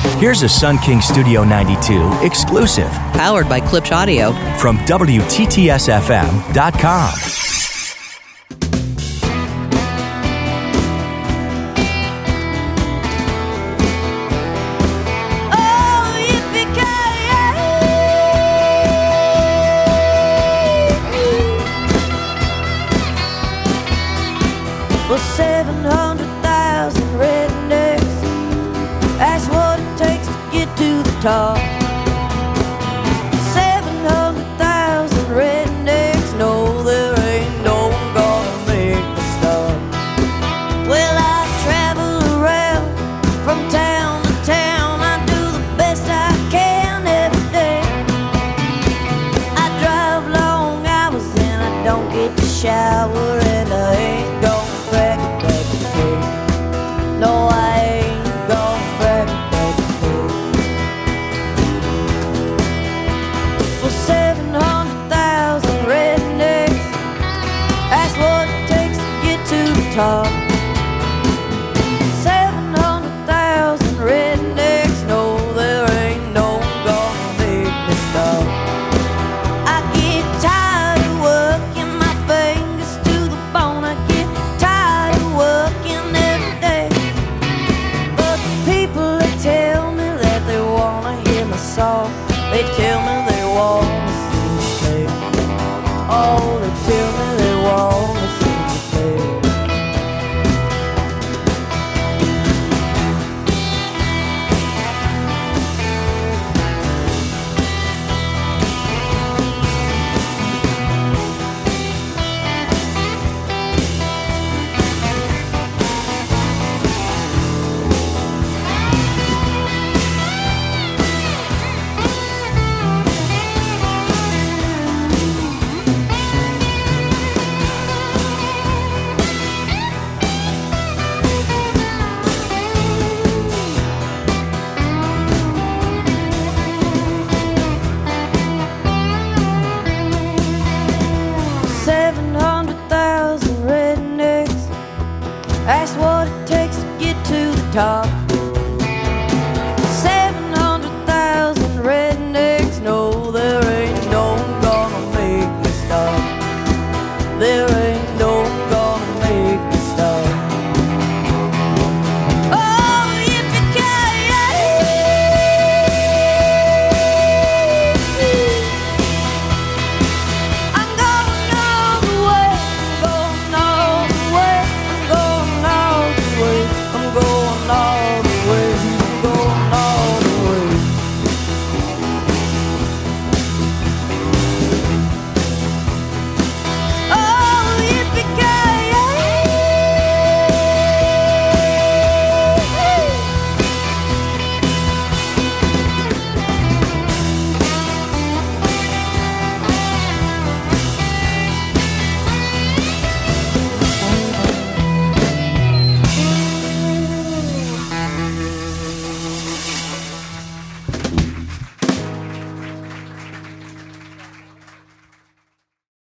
Here's a Sun King Studio 92 exclusive Powered by Klipsch Audio. from WTTSFM.com. Well, 700,000 rednecks, that's what it takes to get to the top. 700,000 rednecks know there ain't no one gonna make me stop. Well, I travel around from town to town, I do the best I can every day. I drive long hours and I don't get to shower, and I ain't gonna brag about the pay. No, I ain't gonna brag about the pay. For 700,000 rednecks, that's what it takes to get to the top. 700,000 rednecks know there ain't no one gonna make me stop. I get tired of working my fingers to the bone. I get tired of working every day. But the people, they tell me that they wanna hear my song. They tell me